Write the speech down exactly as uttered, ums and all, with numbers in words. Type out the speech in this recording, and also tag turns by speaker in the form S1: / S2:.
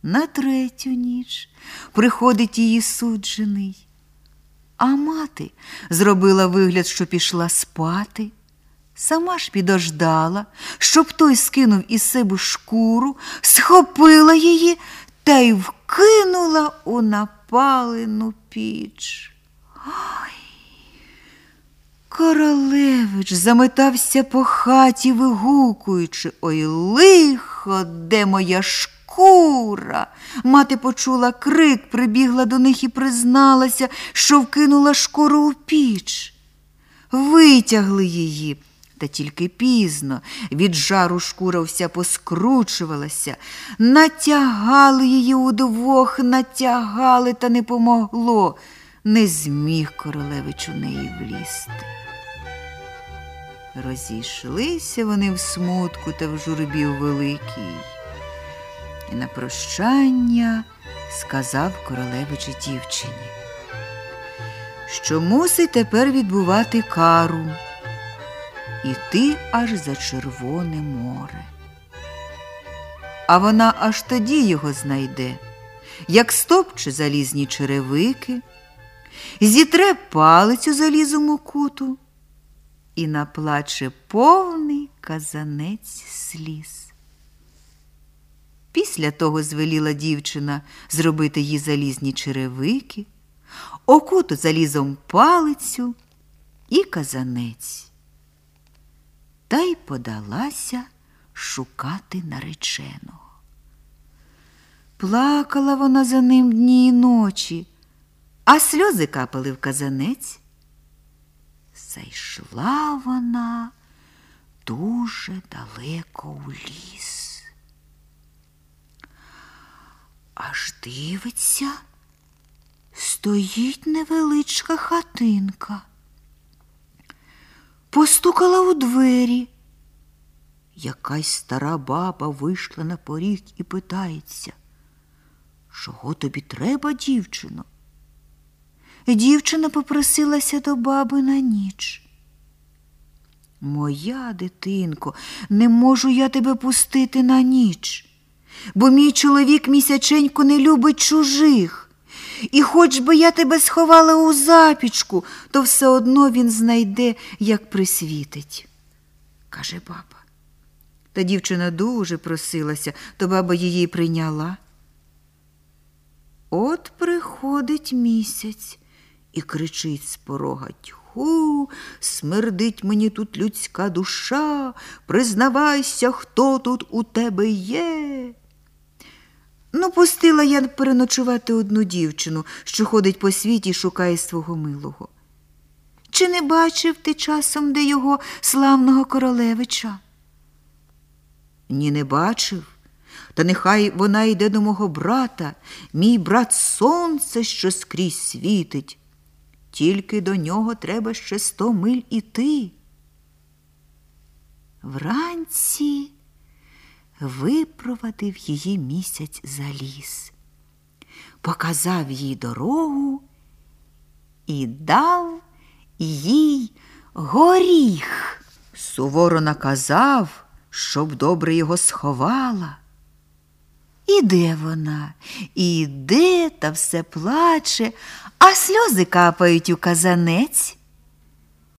S1: На третю ніч приходить її суджений, а мати зробила вигляд, що пішла спати. Сама ж підождала, щоб той скинув із себе шкуру, схопила її та й вкинула у напалену піч. Ой! Королевич заметався по хаті, вигукуючи: «Ой, лихо, де моя шкура?» Мати почула крик, прибігла до них і призналася, що вкинула шкуру у піч. Витягли її, та тільки пізно. Від жару шкура вся поскручувалася. Натягали її удвох, натягали, та не помогло. Не зміг королевич у неї влізти. Розійшлися вони в смутку та в журбі великій. І на прощання сказав королевич дівчині, що мусить тепер відбувати кару, іти аж за Червоне море. А вона аж тоді його знайде, як стопче залізні черевики, зітре палицю залізому куту і наплаче повний казанець сліз. Після того звеліла дівчина зробити їй залізні черевики, окуту залізом палицю і казанець. Та й подалася шукати нареченого. Плакала вона за ним дні й ночі, а сльози капали в казанець. Зайшла вона дуже далеко у ліс. Аж дивиться, стоїть невеличка хатинка. Постукала у двері. Якась стара баба вийшла на поріг і питається: «Чого тобі треба, дівчино?» Дівчина попросилася до баби на ніч. «Моя дитинко, не можу я тебе пустити на ніч, бо мій чоловік місяченько не любить чужих. І хоч би я тебе сховала у запічку, то все одно він знайде, як присвітить», – каже баба. Та дівчина дуже просилася, то баба її прийняла. От приходить місяць і кричить з порога: «Тьху, смердить мені тут людська душа, признавайся, хто тут у тебе є». Ну, пустила я переночувати одну дівчину, що ходить по світі і шукає свого милого. Чи не бачив ти часом де його славного королевича? Ні, не бачив. Та нехай вона йде до мого брата, мій брат сонце, що скрізь світить. Тільки до нього треба ще сто миль іти. Вранці випровадив її місяць за ліс, показав їй дорогу і дав їй горіх. Суворо наказав, щоб добре його сховала. Іде вона, іде та все плаче, а сльози капають у казанець.